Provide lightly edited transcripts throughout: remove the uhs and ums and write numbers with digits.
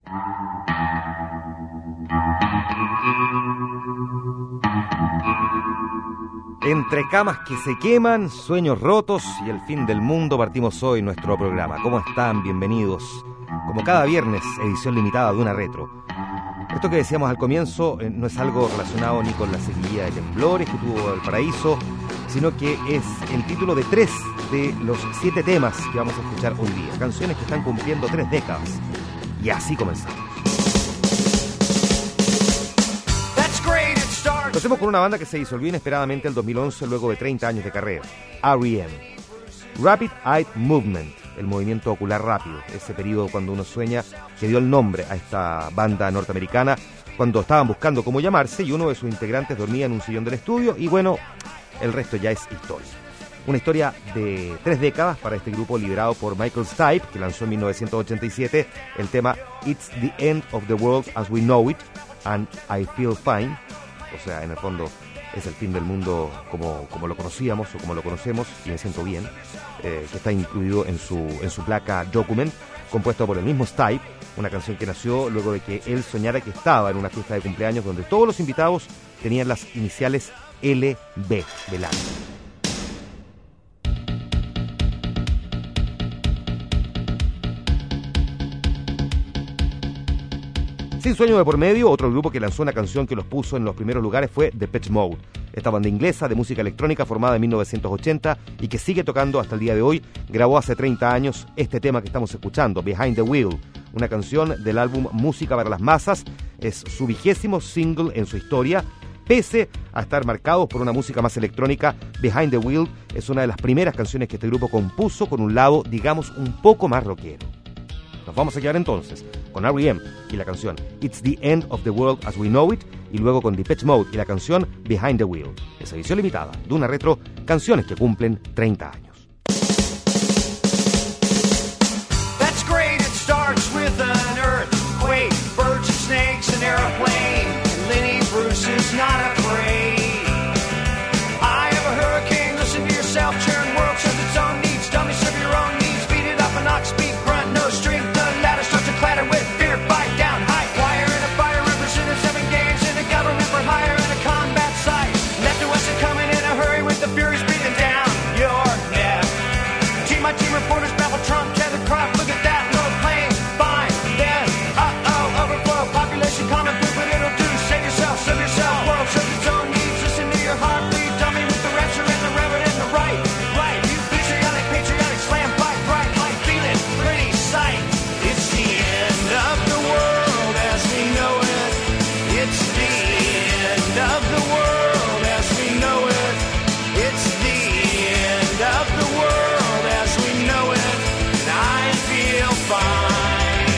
Entre camas que se queman, sueños rotos y el fin del mundo, partimos hoy nuestro programa. ¿Cómo están? Bienvenidos. Como cada viernes, edición limitada de una retro. Esto que decíamos al comienzo no es algo relacionado ni con la seguidilla de temblores que tuvo Valparaíso, sino que es el título de 3 de los 7 temas que vamos a escuchar hoy día. Canciones que están cumpliendo 3 décadas. Y así comenzamos. Lo hacemos con una banda que se disolvió inesperadamente en el 2011 luego de 30 años de carrera, R.E.M. Rapid Eye Movement, el movimiento ocular rápido, ese periodo cuando uno sueña, que dio el nombre a esta banda norteamericana cuando estaban buscando cómo llamarse y uno de sus integrantes dormía en un sillón del estudio y bueno, el resto ya es historia. Una historia de 3 décadas para este grupo liderado por Michael Stipe, que lanzó en 1987 el tema It's the End of the World as We Know It and I Feel Fine. O sea, en el fondo es el fin del mundo como lo conocíamos o como lo conocemos, y me siento bien, que está incluido en su placa Document, compuesto por el mismo Stipe, una canción que nació luego de que él soñara que estaba en una fiesta de cumpleaños donde todos los invitados tenían las iniciales LB del año. Sin sueño de por medio, otro grupo que lanzó una canción que los puso en los primeros lugares fue Depeche Mode. Esta banda inglesa de música electrónica formada en 1980 y que sigue tocando hasta el día de hoy, grabó hace 30 años este tema que estamos escuchando, Behind the Wheel, una canción del álbum Música para las Masas. Es su 20º single en su historia. Pese a estar marcados por una música más electrónica, Behind the Wheel es una de las primeras canciones que este grupo compuso con un lado, digamos, un poco más rockero. Nos vamos a quedar entonces con R.E.M. y la canción It's the End of the World as We Know It, y luego con Depeche Mode y la canción Behind the Wheel. Esa edición limitada de una retro, canciones que cumplen 30 años. That's great, it starts with an earthquake, birds and snakes, an airplane. Lenny Bruce is not afraid. I have a hurricane, listen to yourself, churn world serves its own needs, dummy serve your own needs, beat it up an ox, speak grunt, no strength. Clatter with fear, fight down, high wire and a fire represented 7 games in the government for hire and a combat site. Left to us and coming in a hurry with the furies breathing down your neck. Team my team reporters babble Trump, Kevin Croft, look at that little plane, fine, then, overflow, population common blue, but it'll do, save yourself, world serves its own needs, listen to your heart, bleed, dummy with the rapture and the reverend and the right, you patriotic, slam, fight, bright, light, feel it, pretty sight. It's the end of the world as we know it. It's the end of the world as we know it. It's the end of the world as we know it. And I feel fine.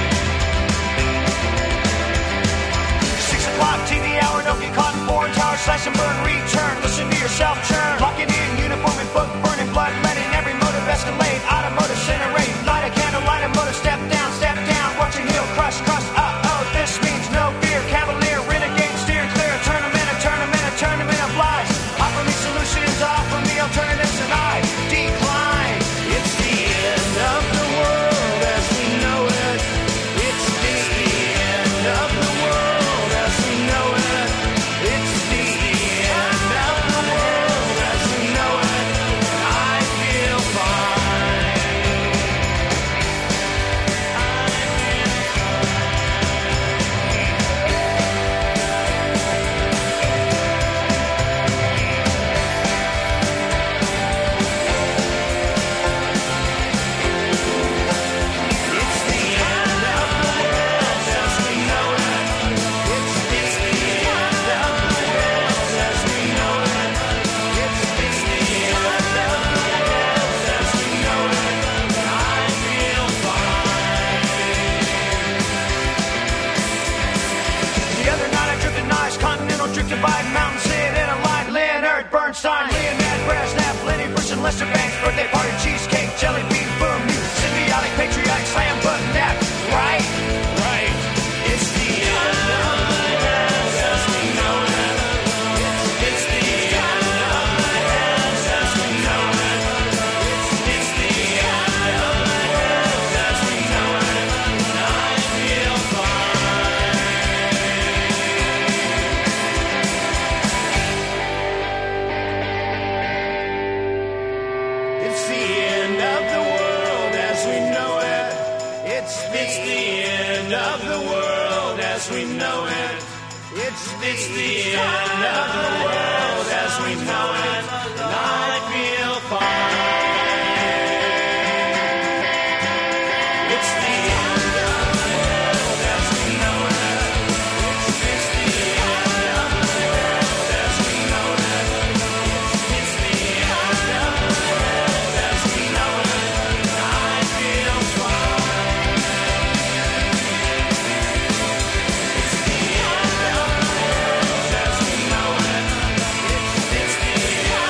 6 o'clock TV hour, don't get caught in foreign tower, slash and burn, return. Listen to yourself churn. Locking in uniform and book, burning blood, letting every motive escalate. Automotive incinerate, light a candle, light a motor, step down, watch your heel crush, this means no fear, cavalier, renegade, steer clear, tournament of lies, offer me solutions, offer me alternatives, and I decline. It's the end of the world as we know it. It's the end of the world as we know it. It's the end of the world as we know it. I feel fine. Divide mountain, sit in a line, Leonard Bernstein, Leonard Brezhnev, Lenny Bruce and Lester Bangs, birthday party, cheesecake, jelly bean, boom, you symbiotic, patriotic, slam button, that, right? It's the end of the world as we know it. It's the end of the world as we know it. It's the end of the world as we know it. And I feel end of the world as we know it. It's the end of the world as we know it. And I feel fine. It's the end of the world as we know it. It's the end of the world as we know it. It's the end of the world as we know it. And I feel fine. It's the end of the world as we know it. It's the end.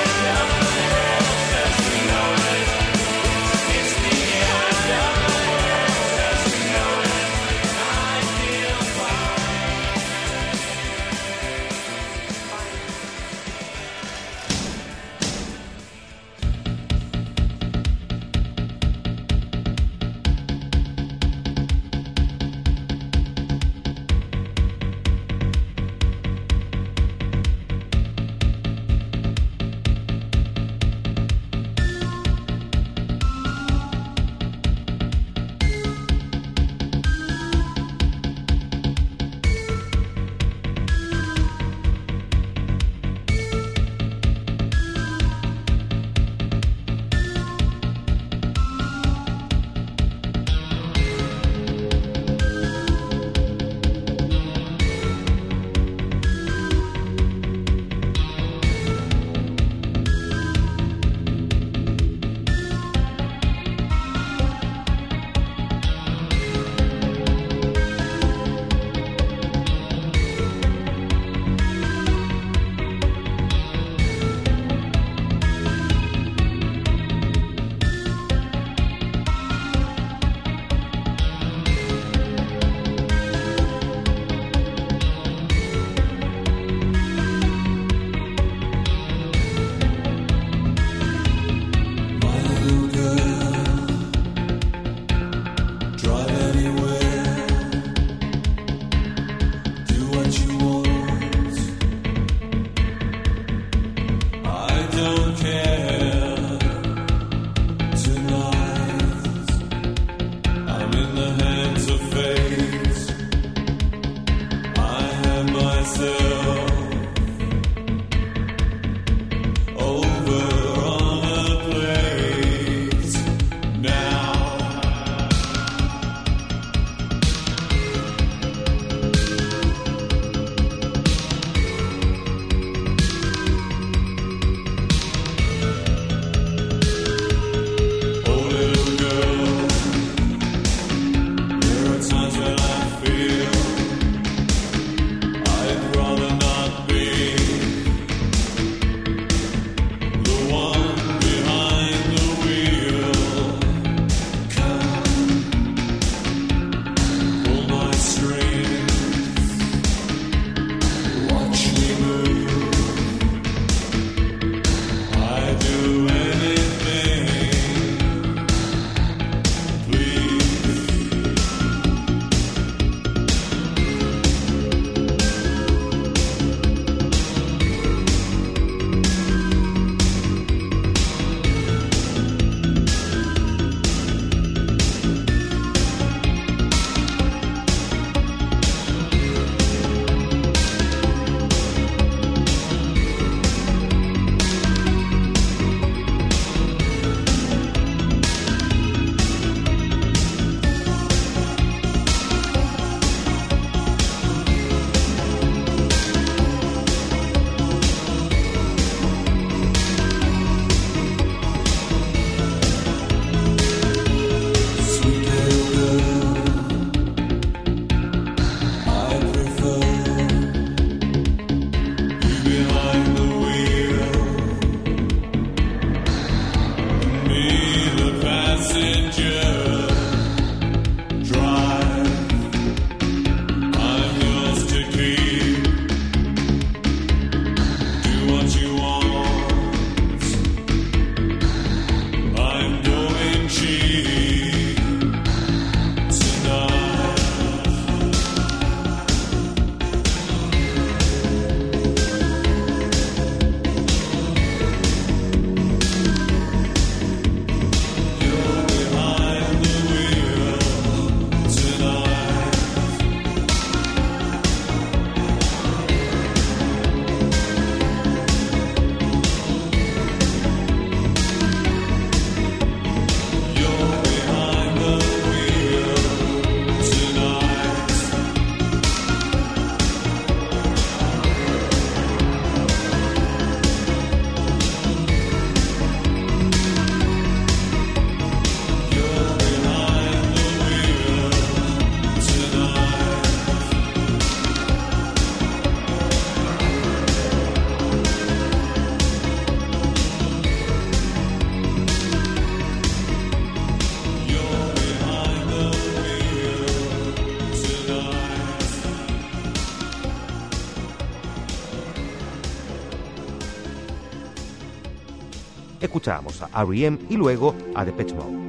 Escuchábamos a R.E.M. y luego a Depeche Mode.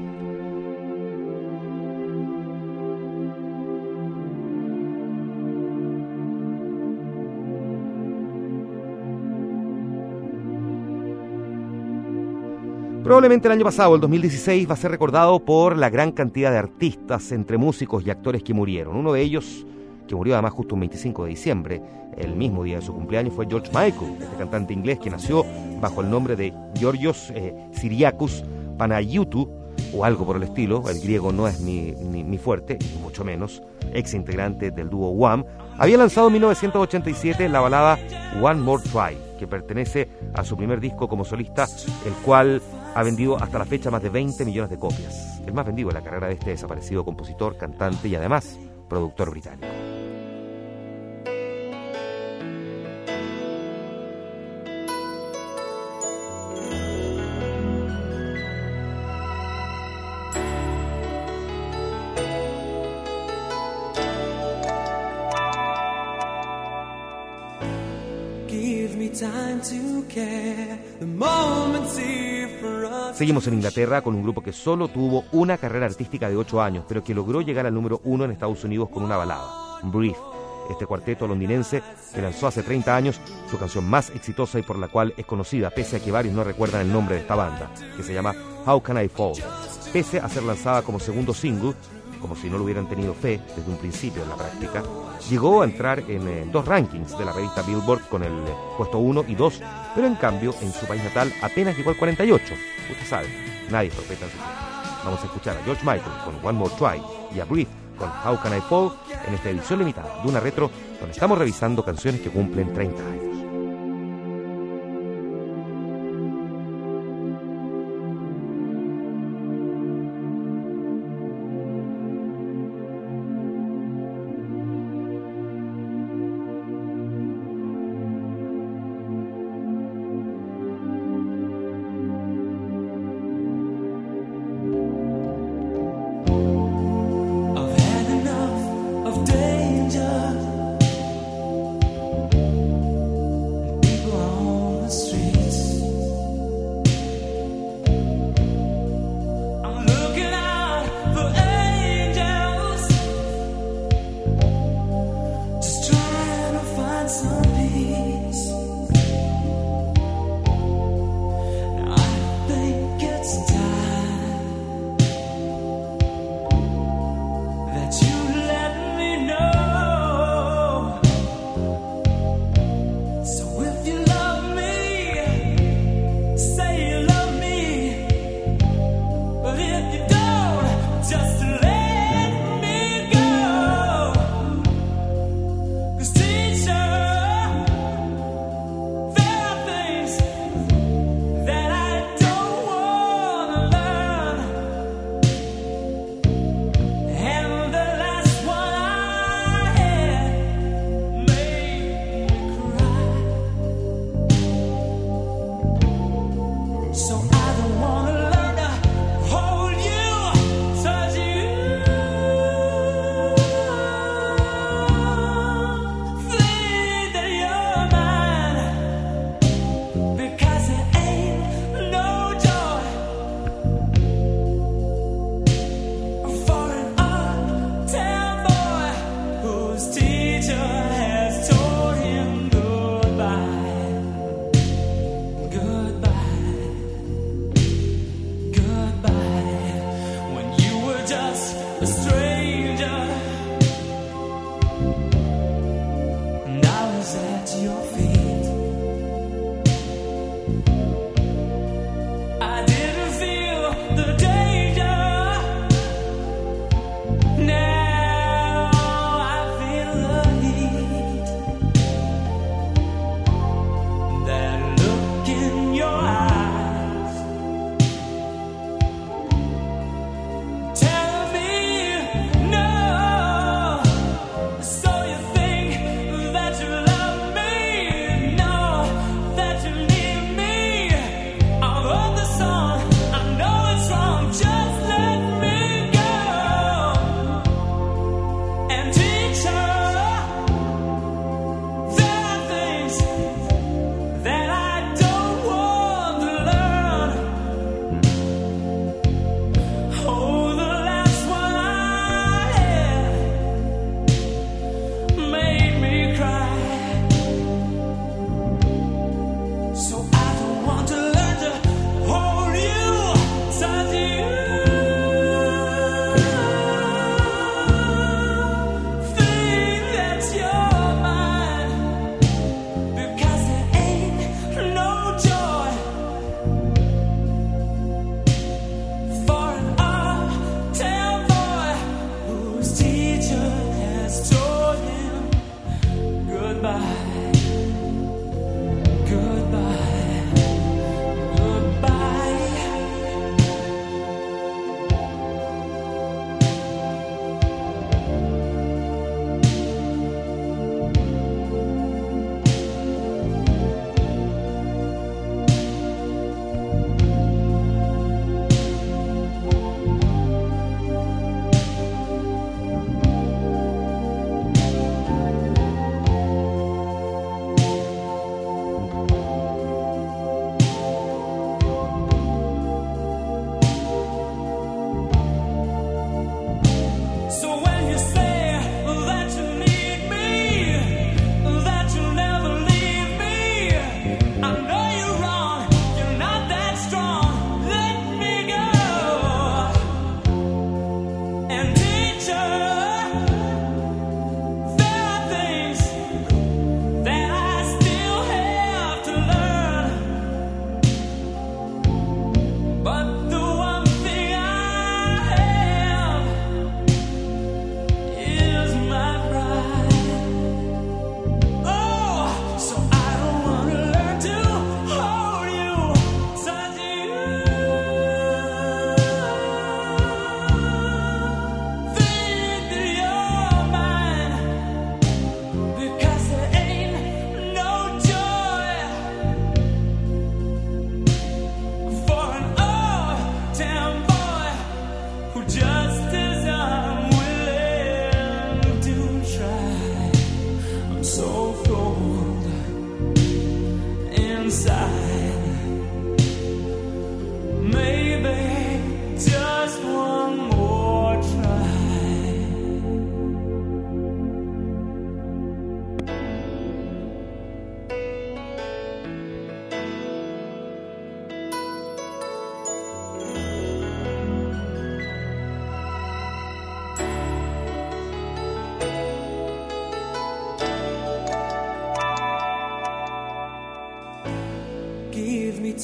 Probablemente el año pasado, el 2016, va a ser recordado por la gran cantidad de artistas, entre músicos y actores que murieron. Uno de ellos, que murió además justo un 25 de diciembre, el mismo día de su cumpleaños, fue George Michael, este cantante inglés que nació bajo el nombre de Georgios Syriacus Panayioutou, o algo por el estilo. El griego no es mi fuerte, mucho menos. Ex integrante del dúo Wham, había lanzado en 1987 la balada One More Try, que pertenece a su primer disco como solista, el cual ha vendido hasta la fecha más de 20 millones de copias. El más vendido en la carrera de este desaparecido compositor, cantante y además productor británico. Seguimos en Inglaterra con un grupo que solo tuvo una carrera artística de 8 años, pero que logró llegar al número 1 en Estados Unidos con una balada, Breathe. Este cuarteto londinense que lanzó hace 30 años su canción más exitosa y por la cual es conocida, pese a que varios no recuerdan el nombre de esta banda, que se llama How Can I Fall. Pese a ser lanzada como segundo single, como si no lo hubieran tenido fe desde un principio en la práctica, llegó a entrar en 2 rankings de la revista Billboard con el puesto 1 y 2, pero en cambio en su país natal apenas llegó al 48. Usted sabe, nadie es profeta en su tiempo. Vamos a escuchar a George Michael con One More Try y a Breathe con How Can I Fall en esta edición limitada de una retro donde estamos revisando canciones que cumplen 30 años.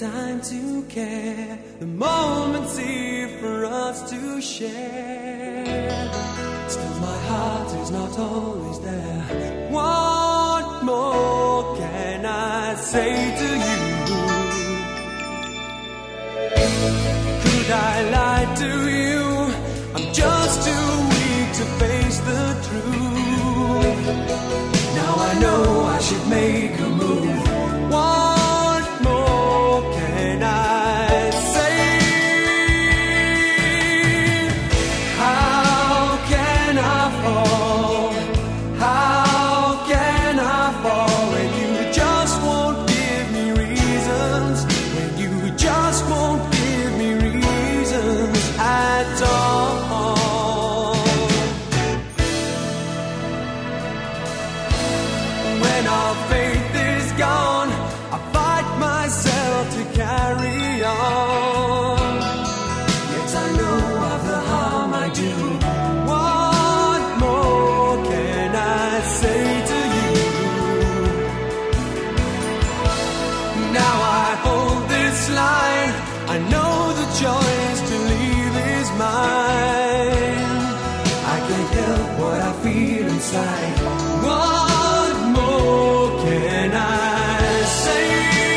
time to care. The moment's here for us to share. Still my heart is not always there. What more can I say to you? Could I lie to you? I'm just too weak to face the truth. Now I know I should make a move. What more can I say? How can I fall? How can I fall when you just won't give me reasons? When you just won't give me reasons at all. When our faith is gone, I fight myself to carry on. Yet I know of the harm I do. What more can I say to you? Now I hold this line. I know the choice to leave is mine. I can't help what I feel inside. What more can I say?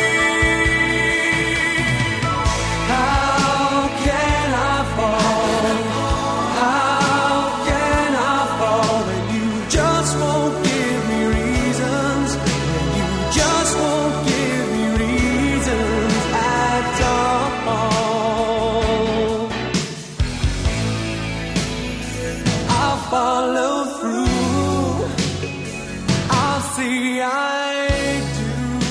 How can I fall? How can I fall when you just won't give me reasons? When you just won't give me reasons at all. I'll follow through. I'll see I do.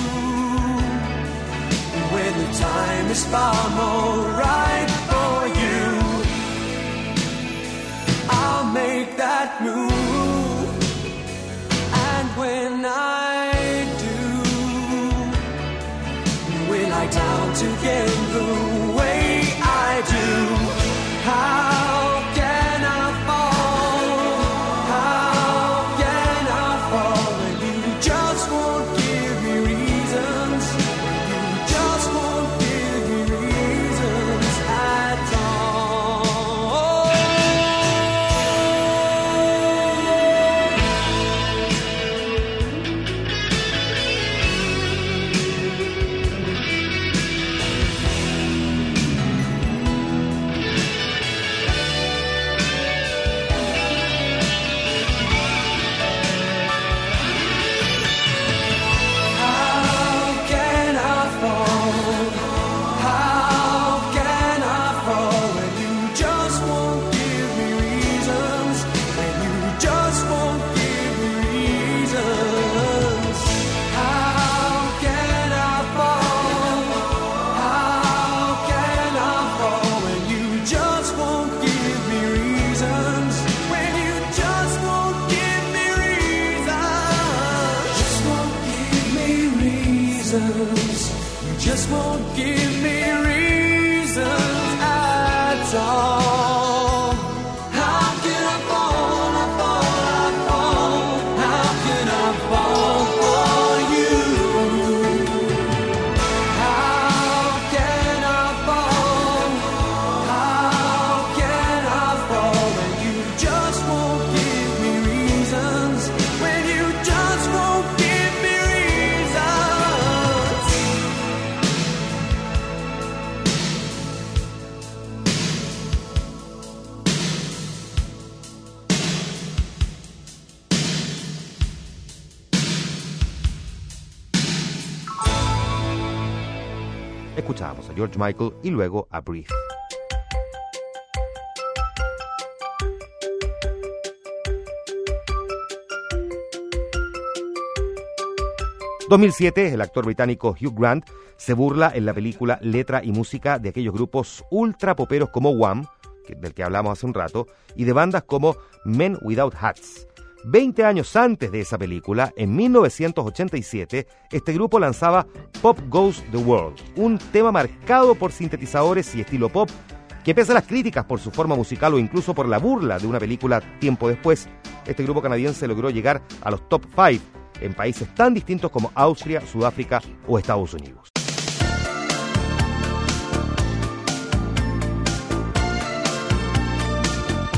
When the time is far more right for you, I'll make that move. And when I do, we lie down together the way I do. How can I fall? How can I fall when you just won't give me reasons? When you just won't give me reasons at all. How can I fall? How can I fall when you just won't give me reasons? When you just won't give me reasons. How can I fall? How can I fall when you just won't give me reasons? When you just won't give me reasons. Just won't give me reasons. You just won't give me reasons at all. How can I fall? I fall, I fall. How can I fall for you? How can I fall? How can I fall when you just won't give me reasons? When you just won't give me reasons. Escuchábamos a George Michael y luego a Breathe. En 2007, el actor británico Hugh Grant se burla en la película Letra y Música de aquellos grupos ultra poperos como Wham, del que hablamos hace un rato, y de bandas como Men Without Hats. 20 años antes de esa película, en 1987, este grupo lanzaba Pop Goes the World, un tema marcado por sintetizadores y estilo pop, que pese a las críticas por su forma musical o incluso por la burla de una película tiempo después, este grupo canadiense logró llegar a los top 5 en países tan distintos como Austria, Sudáfrica o Estados Unidos.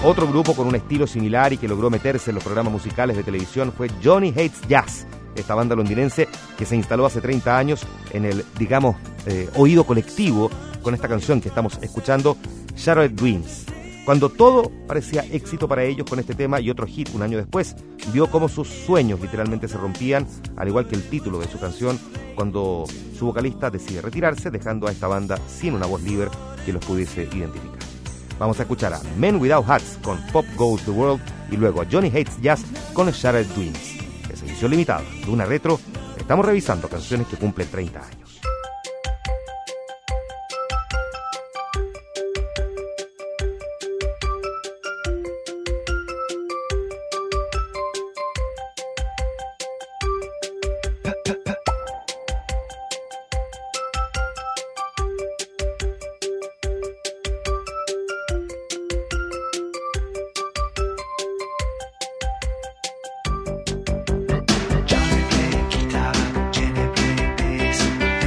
Otro grupo con un estilo similar y que logró meterse en los programas musicales de televisión fue Johnny Hates Jazz, esta banda londinense que se instaló hace 30 años en el, digamos, oído colectivo con esta canción que estamos escuchando, Shattered Dreams. Cuando todo parecía éxito para ellos con este tema y otro hit un año después, vio cómo sus sueños literalmente se rompían, al igual que el título de su canción, cuando su vocalista decide retirarse, dejando a esta banda sin una voz líder que los pudiese identificar. Vamos a escuchar a Men Without Hats con Pop Goes the World y luego a Johnny Hates Jazz con Shattered Dreams. Es edición limitada de una retro. Estamos revisando canciones que cumplen 30 años. Johnny played guitar, Jenny played bass.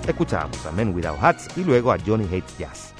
Escuchábamos a Men Without Hats y luego a Johnny Hates Jazz.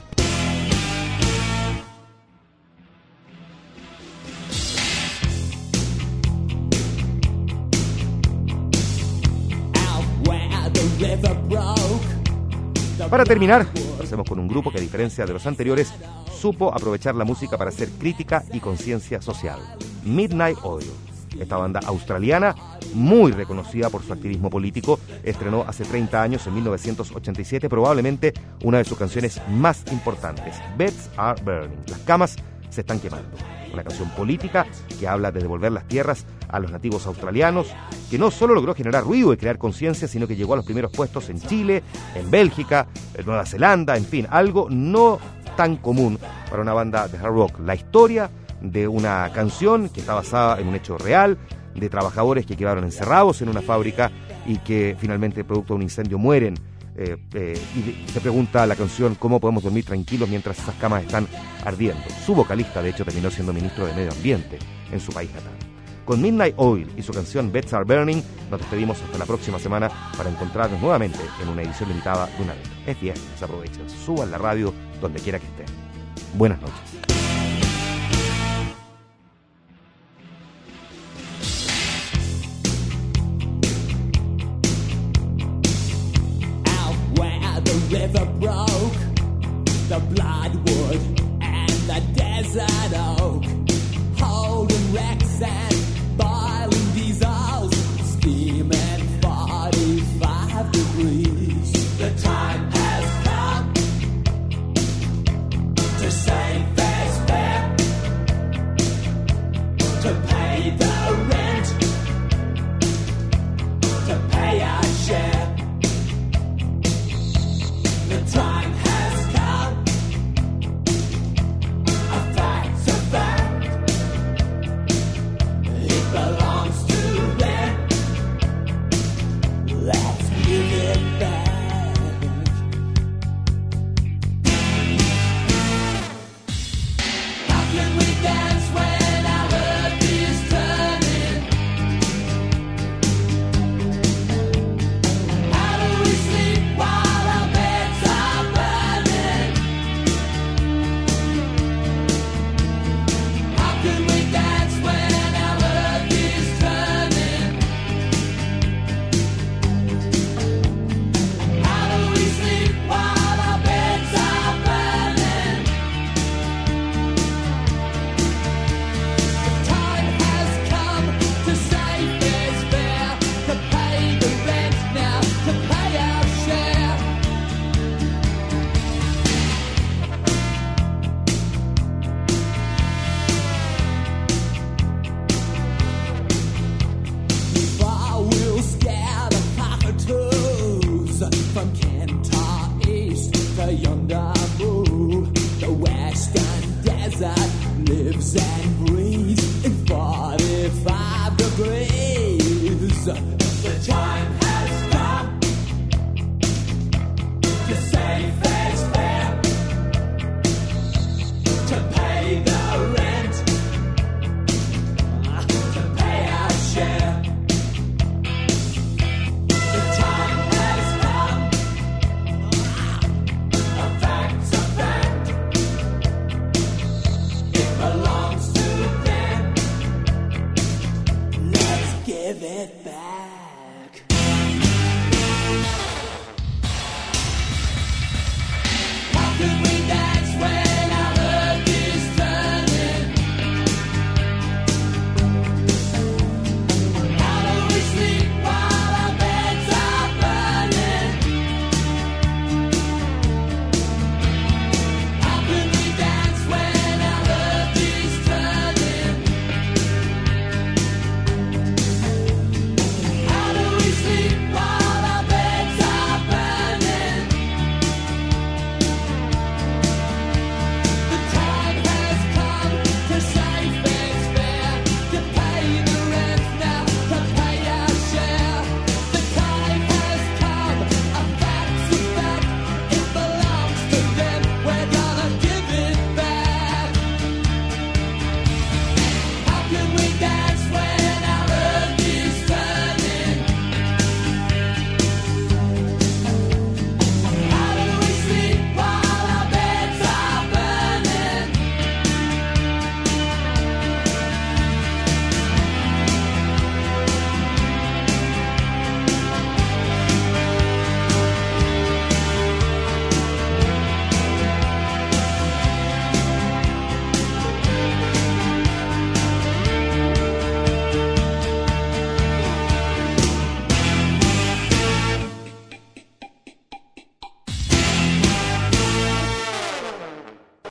Para terminar, pasemos con un grupo que, a diferencia de los anteriores, supo aprovechar la música para hacer crítica y conciencia social. Midnight Oil. Esta banda australiana, muy reconocida por su activismo político, estrenó hace 30 años, en 1987, probablemente una de sus canciones más importantes, Beds Are Burning. Las camas se están quemando. Una canción política que habla de devolver las tierras a los nativos australianos, que no solo logró generar ruido y crear conciencia, sino que llegó a los primeros puestos en Chile, en Bélgica, en Nueva Zelanda, en fin, algo no tan común para una banda de hard rock. La historia de una canción que está basada en un hecho real, de trabajadores que quedaron encerrados en una fábrica y que finalmente, producto de un incendio, mueren. Y se pregunta la canción cómo podemos dormir tranquilos mientras esas camas están ardiendo. Su vocalista, de hecho, terminó siendo ministro de Medio Ambiente en su país natal. Con Midnight Oil y su canción Beds Are Burning, nos despedimos hasta la próxima semana para encontrarnos nuevamente en una edición limitada de Una Vez. Es viernes, aprovechen, suban la radio donde quiera que estén. Buenas noches. River broke, the bloodwood and the desert oak, holding wrecks and boiling diesels, steaming 45 degrees. The time has come to save fair's fair, to pay the rent, to pay our share. The time has come, a fact's a fact, it belongs to them, let's give it back. How can we dance when our earth is turning? How do we sleep while our beds are burning? How can we dance when our earth is turning? How do we sleep while our beds are burning? The time has come to save this fair, to pay the rent now, to pay our share. Far will scare the cockatoos from Kentar East to yonder move. The western desert lives and breathes in 45 degrees. The time has come to save fair's fair, to pay the rent, to pay our share. The time has come, a fact's a fact, it belongs to them, let's give it back.